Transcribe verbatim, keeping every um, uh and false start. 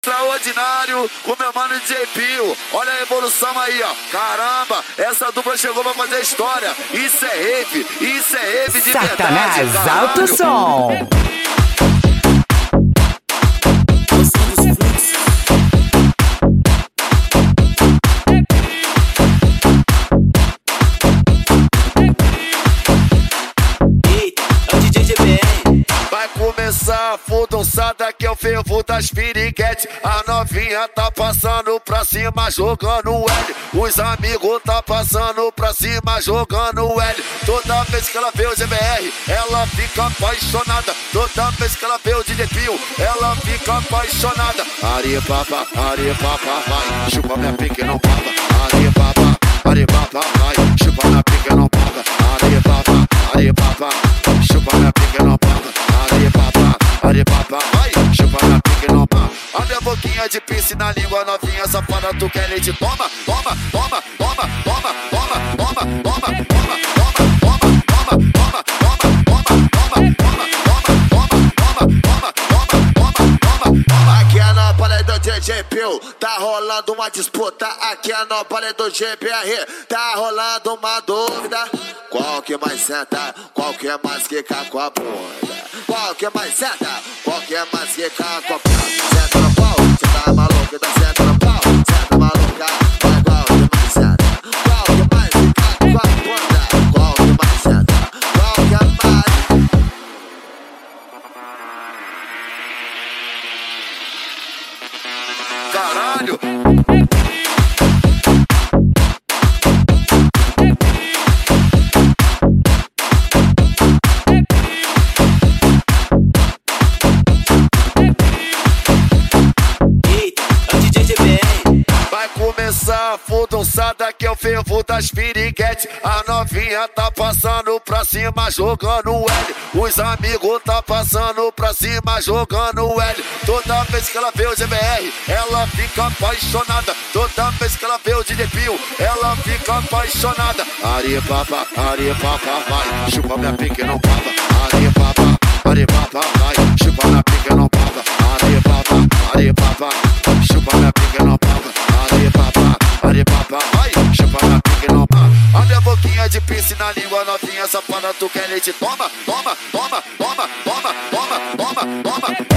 Extraordinário com meu mano D J Pio. Olha a evolução aí, ó. Caramba, essa dupla chegou pra fazer história. Isso é rave, isso é rave de Satanás, verdade. Satanás, alto som. Vai começar a fudonçada que é o fervo das piriguete. A novinha tá passando pra cima jogando L. Os amigos tá passando pra cima jogando L. Toda vez que ela vê o G B R, ela fica apaixonada. Toda vez que ela vê o D J Pio, ela fica apaixonada. Aripapa, aripapa, vai, chupa minha pique não paga. Aripapa, aripapa, vai, chupa minha pique não paga. Aripapa, aripapa, chupa minha pique não paga. Aripapa, aripapa, vai, chupa na pique não pá. A minha boquinha de pince na língua novinha, safada, tu quer leite? Toma, toma, toma, toma, toma, toma, toma, toma, toma, toma, toma, toma, toma, aqui é na palha do D J Pio, tá rolando uma disputa. Aqui é na palha do G B R, tá rolando uma dúvida. Qual que mais senta, qual que é mais quica com a bunda? Qual que é mais senta, qual que é mais quica com a bunda? Senta no pau, cê tá maluca, tá senta no pau, senta maluca. Vai qual que mais senta, qual que mais quica com a bunda? Qual que mais senta, qual que é mais... Caralho! Vai começar a fudonçada que é o fervo das piriguete. A novinha tá passando pra cima jogando L. Os amigos tá passando pra cima jogando L. Toda vez que ela vê o G B R, ela fica apaixonada. Toda vez que ela vê o D J Pio, ela fica apaixonada. Aripapa, aripapa, vai, chupa minha pique não paga. Aripapa, aripapa, vai, chupa minha pique não paga. Aripapa, aripapa, chupa minha pique não paga. Aripapa, aripapa, vai, chupa minha pique não paga. A minha boquinha de pince na língua novinha, safada, tu quer leite? Toma, toma, toma, toma, toma, toma, toma, toma.